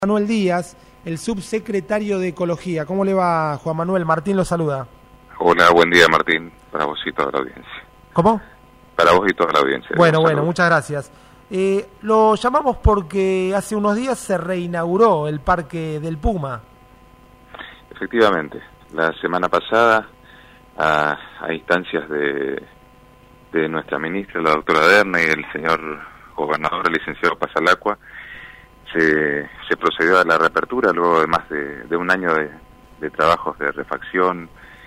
Manuel Díaz, el subsecretario de Ecología. ¿Cómo le va, Juan Manuel? Martín lo saluda. Hola, buen día, Martín, para vos y toda la audiencia. ¿Cómo? Para vos y toda la audiencia. Bueno, muchas gracias. Lo llamamos porque hace unos días se reinauguró el Parque del Puma. Efectivamente, la semana pasada, a instancias de nuestra ministra, la doctora Derna, y el señor gobernador, el licenciado Pasalacqua, se procedió a la reapertura luego de más de un año de trabajos de refacción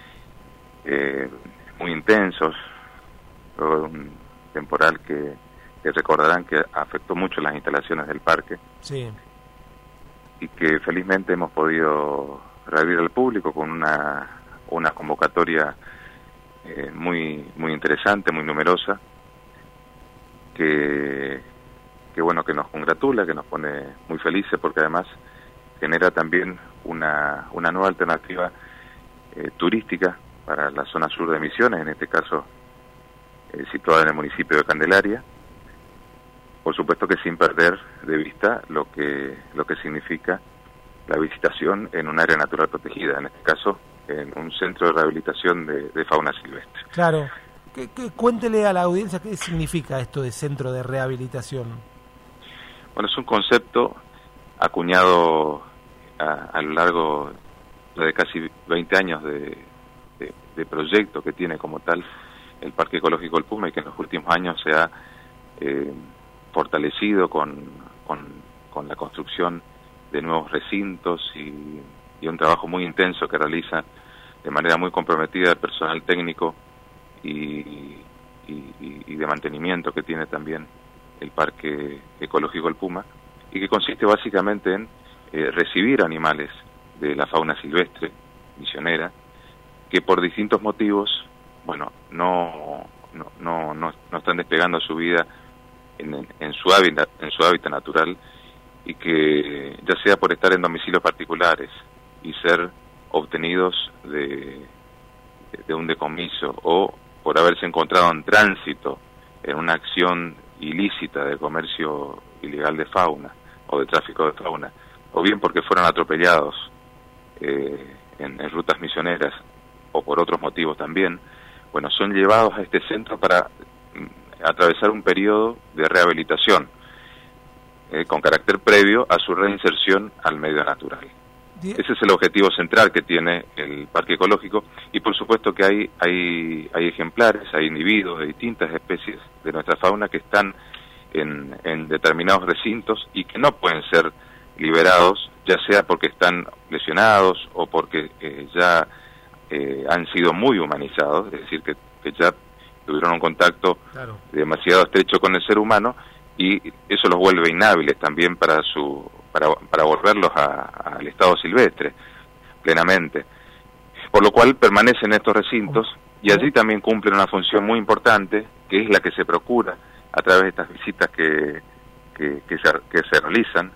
muy intensos, luego de un temporal que recordarán que afectó mucho las instalaciones del parque. Sí. Y que felizmente hemos podido reabrir al público con una convocatoria muy interesante, muy numerosa, que bueno, que nos congratula, que nos pone muy felices, porque además genera también una nueva alternativa turística para la zona sur de Misiones, en este caso situada en el municipio de Candelaria, por supuesto que sin perder de vista lo que significa la visitación en un área natural protegida, en este caso en un centro de rehabilitación de fauna silvestre. Claro. Cuéntele a la audiencia qué significa esto de centro de rehabilitación. Bueno, es un concepto acuñado a lo largo de casi 20 años de proyecto que tiene como tal el Parque Ecológico del Puma, y que en los últimos años se ha fortalecido con la construcción de nuevos recintos y un trabajo muy intenso que realiza de manera muy comprometida el personal técnico y de mantenimiento que tiene también el Parque Ecológico del Puma, y que consiste básicamente en recibir animales de la fauna silvestre misionera que por distintos motivos, bueno, no están despegando su vida en su hábitat natural, y que ya sea por estar en domicilios particulares y ser obtenidos de un decomiso, o por haberse encontrado en tránsito en una acción ilícita de comercio ilegal de fauna o de tráfico de fauna, o bien porque fueron atropellados en rutas misioneras o por otros motivos también, bueno, son llevados a este centro para atravesar un periodo de rehabilitación con carácter previo a su reinserción al medio natural. Ese es el objetivo central que tiene el Parque Ecológico, y por supuesto que hay ejemplares, hay individuos de distintas especies de nuestra fauna que están en determinados recintos y que no pueden ser liberados, ya sea porque están lesionados o porque ya han sido muy humanizados, es decir, que ya tuvieron un contacto demasiado estrecho con el ser humano, y eso los vuelve inhábiles también para volverlos al estado silvestre plenamente, por lo cual permanecen en estos recintos y allí también cumplen una función muy importante, que es la que se procura a través de estas visitas que se realizan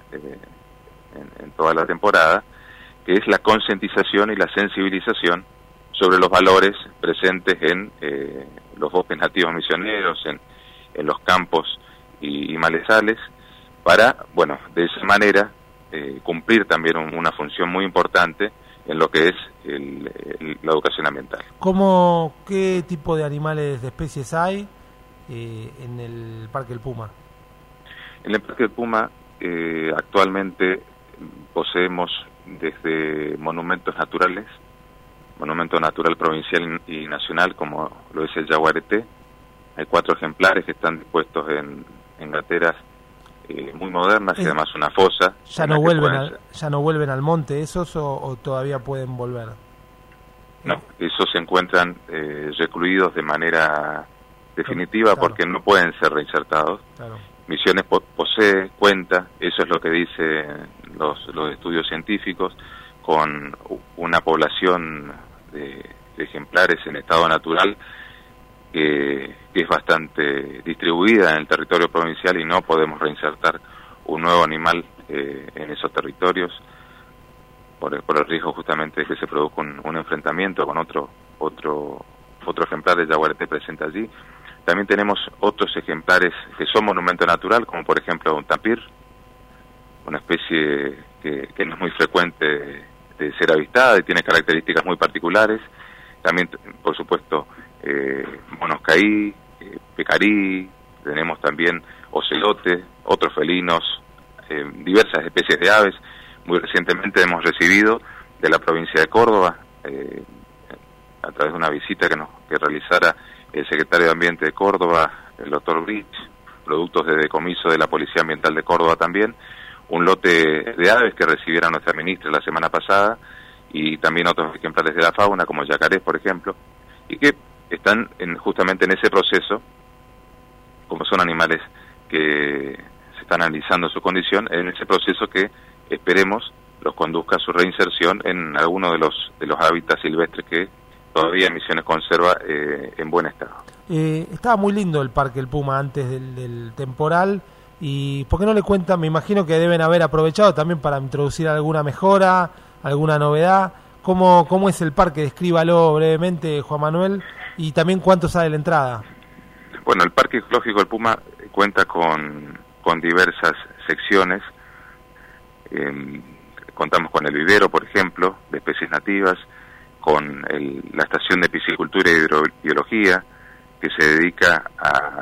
en toda la temporada, que es la concientización y la sensibilización sobre los valores presentes en los bosques nativos misioneros, en los campos y malezales, para, bueno, de esa manera cumplir también una función muy importante en lo que es la educación ambiental. ¿Qué tipo de animales, de especies hay en el Parque del Puma? En el Parque del Puma actualmente poseemos desde monumentos naturales, monumento natural provincial y nacional, como lo es el yaguareté. Hay 4 ejemplares que están dispuestos en gateras muy modernas, y además una fosa. ¿Ya no vuelven al monte esos o todavía pueden volver? No, esos se encuentran recluidos de manera definitiva, porque no pueden ser reinsertados. Misiones cuenta, eso es lo que dicen los estudios científicos, con una población de ejemplares en estado natural que es bastante distribuida en el territorio provincial, y no podemos reinsertar un nuevo animal en esos territorios por el riesgo justamente de que se produzca un enfrentamiento con otro ejemplar de yaguareté presente allí. También tenemos otros ejemplares que son monumento natural, como por ejemplo un tapir, una especie que no es muy frecuente de ser avistada y tiene características muy particulares. También, por supuesto, monoscaí, pecarí, tenemos también ocelote, otros felinos, diversas especies de aves. Muy recientemente hemos recibido de la provincia de Córdoba, a través de una visita que realizara el secretario de Ambiente de Córdoba, el doctor Brich, productos de decomiso de la Policía Ambiental de Córdoba también, un lote de aves que recibiera nuestra ministra la semana pasada, y también otros ejemplares de la fauna, como yacarés, por ejemplo, y que están justamente en ese proceso, como son animales que se están analizando su condición, en ese proceso que esperemos los conduzca a su reinserción en alguno de los hábitats silvestres que todavía Misiones conserva en buen estado. Estaba muy lindo el Parque El Puma antes del temporal, y ¿por qué no le cuentan? Me imagino que deben haber aprovechado también para introducir alguna mejora, alguna novedad. ¿Cómo es el parque? Descríbalo brevemente, Juan Manuel, y también cuánto sale la entrada. Bueno, el Parque Ecológico El Puma cuenta con diversas secciones. Contamos con el vivero, por ejemplo, de especies nativas, con la estación de piscicultura y hidrobiología, que se dedica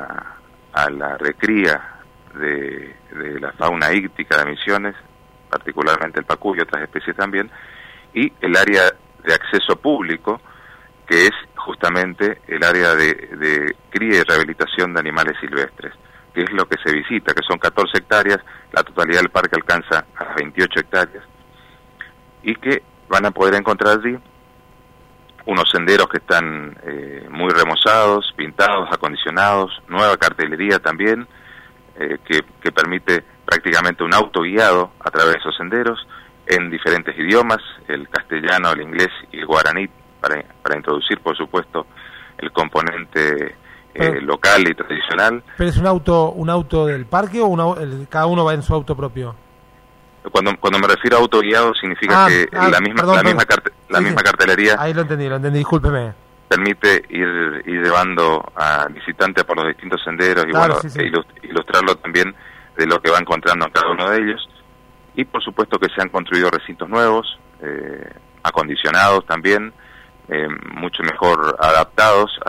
a la recría de la fauna íctica de Misiones, particularmente el pacú y otras especies también, y el área de acceso público, que es justamente el área de cría y rehabilitación de animales silvestres, que es lo que se visita, que son 14 hectáreas, la totalidad del parque alcanza a las 28 hectáreas, y que van a poder encontrar allí unos senderos que están muy remozados, pintados, acondicionados, nueva cartelería también, que permite prácticamente un auto guiado a través de esos senderos, en diferentes idiomas, el castellano, el inglés y el guaraní, para introducir, por supuesto, el componente local y tradicional. ¿Pero es un auto del parque o cada uno va en su auto propio? Cuando me refiero a auto guiado significa que la misma cartelería. Ahí lo entendí, discúlpeme. Permite ir llevando al visitante por los distintos senderos y claro, ilustrarlo también de lo que va encontrando en cada uno de ellos. Y por supuesto que se han construido recintos nuevos, acondicionados también, mucho mejor adaptados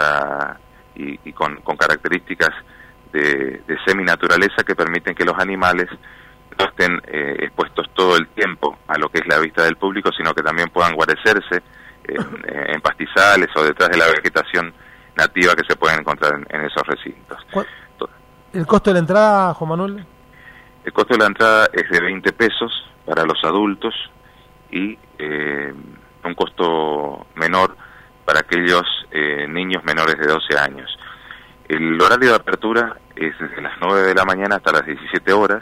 y con características de semi-naturaleza que permiten que los animales no estén expuestos todo el tiempo a lo que es la vista del público, sino que también puedan guarecerse en pastizales o detrás de la vegetación nativa que se pueden encontrar en esos recintos. ¿El costo de la entrada, Juan Manuel? El costo de la entrada es de 20 pesos para los adultos y un costo menor para aquellos niños menores de 12 años. El horario de apertura es desde las 9 de la mañana hasta las 17 horas,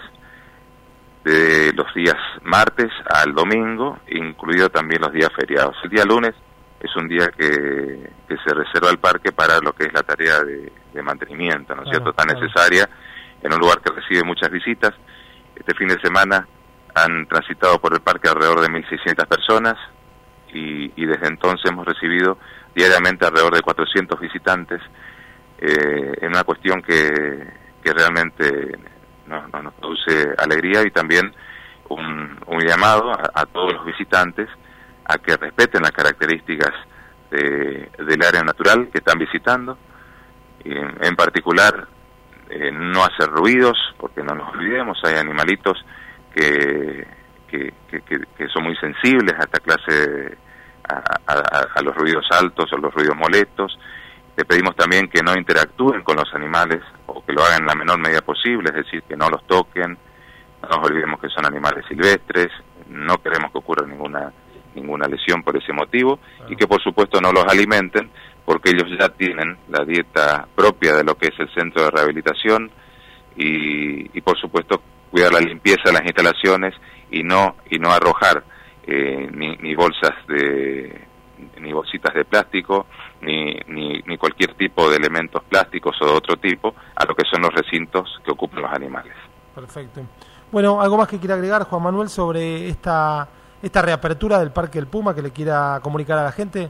de los días martes al domingo, incluido también los días feriados. El día lunes es un día que se reserva el parque para lo que es la tarea de mantenimiento, ¿no es cierto?, tan necesaria en un lugar que recibe muchas visitas. Este fin de semana han transitado por el parque alrededor de 1.600 personas y desde entonces hemos recibido diariamente alrededor de 400 visitantes, en una cuestión que realmente nos produce alegría, y también un llamado a todos los visitantes a que respeten las características del área natural que están visitando, en particular no hacer ruidos, porque no nos olvidemos, hay animalitos que son muy sensibles a esta clase, a los ruidos altos o los ruidos molestos. Le pedimos también que no interactúen con los animales, o que lo hagan en la menor medida posible, es decir, que no los toquen. No nos olvidemos que son animales silvestres, no queremos que ocurra ninguna lesión por ese motivo, y que por supuesto no los alimenten, porque ellos ya tienen la dieta propia de lo que es el centro de rehabilitación, y por supuesto cuidar la limpieza de las instalaciones y no arrojar ni bolsitas de plástico, ni cualquier tipo de elementos plásticos o de otro tipo a lo que son los recintos que ocupan los animales. Perfecto. Bueno, ¿algo más que quiera agregar, Juan Manuel, sobre esta reapertura del Parque El Puma que le quiera comunicar a la gente?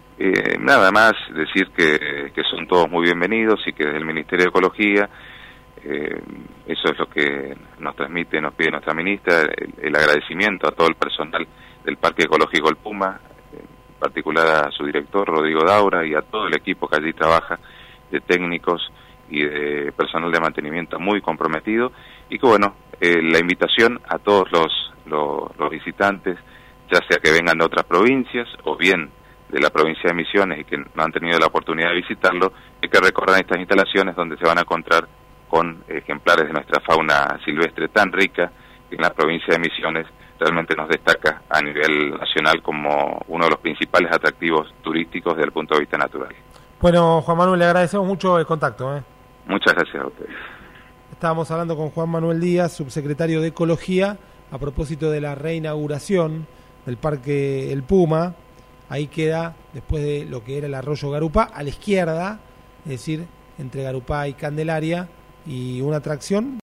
Nada más decir que son todos muy bienvenidos, y que desde el Ministerio de Ecología Eso es lo que nos transmite, nos pide nuestra ministra, el agradecimiento a todo el personal del Parque Ecológico El Puma, en particular a su director Rodrigo Daura y a todo el equipo que allí trabaja, de técnicos y de personal de mantenimiento muy comprometido, y que bueno, la invitación a todos los visitantes, ya sea que vengan de otras provincias o bien de la provincia de Misiones y que no han tenido la oportunidad de visitarlo, es que recorran estas instalaciones donde se van a encontrar con ejemplares de nuestra fauna silvestre tan rica, que en la provincia de Misiones realmente nos destaca a nivel nacional como uno de los principales atractivos turísticos desde el punto de vista natural. Bueno, Juan Manuel, le agradecemos mucho el contacto. Muchas gracias a ustedes. Estábamos hablando con Juan Manuel Díaz, subsecretario de Ecología, a propósito de la reinauguración del Parque El Puma. Ahí queda, después de lo que era el arroyo Garupá, a la izquierda, es decir, entre Garupá y Candelaria, y una atracción